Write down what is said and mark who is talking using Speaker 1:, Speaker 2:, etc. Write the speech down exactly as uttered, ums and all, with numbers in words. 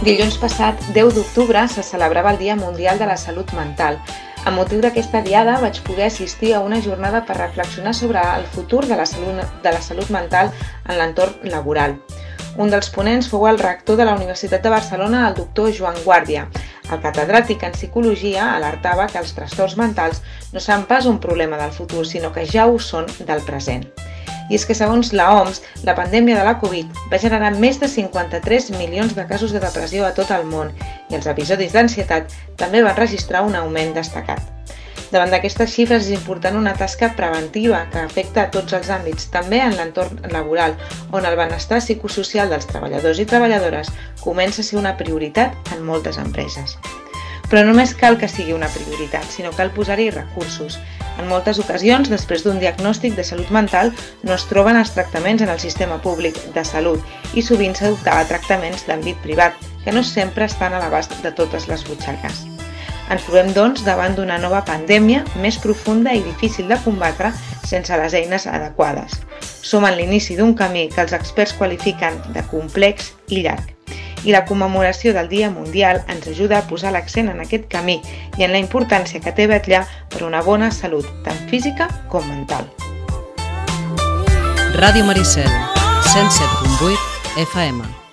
Speaker 1: Dilluns passat, deu d'octubre, se celebrava el Dia Mundial de la Salut Mental. A motiu d'aquesta diada vaig poder assistir a una jornada per reflexionar sobre el futur de la salut, de la salut mental en l'entorn laboral. Un dels ponents fou el rector de la Universitat de Barcelona, el doctor Joan Guàrdia. El catedràtic en psicologia alertava que els trastorns mentals no seran pas un problema del futur, sinó que ja ho són del present. I és que, segons la O M S, la pandèmia de la Covid va generar més de cinquanta-tres milions de casos de depressió a tot el món i els episodis d'ansietat també van registrar un augment destacat. Davant d'aquestes xifres és important una tasca preventiva que afecta a tots els àmbits, també en l'entorn laboral, on el benestar psicosocial dels treballadors i treballadores comença a ser una prioritat en moltes empreses. Però no només cal que sigui una prioritat, sinó cal posar-hi recursos. En moltes ocasions, després d'un diagnòstic de salut mental, no es troben els tractaments en el sistema públic de salut i sovint s'adoptava tractaments d'àmbit privat, que no sempre estan a l'abast de totes les butxaques. Ens trobem, doncs, davant d'una nova pandèmia més profunda i difícil de combatre sense les eines adequades. Som en l'inici d'un camí que els experts qualifiquen de complex i llarg. I la commemoració del Dia Mundial ens ajuda a posar l'accent en aquest camí i en la importància que té vetllar per una bona salut, tant física com mental.
Speaker 2: Ràdio Maricel, cent set punt vuit F M.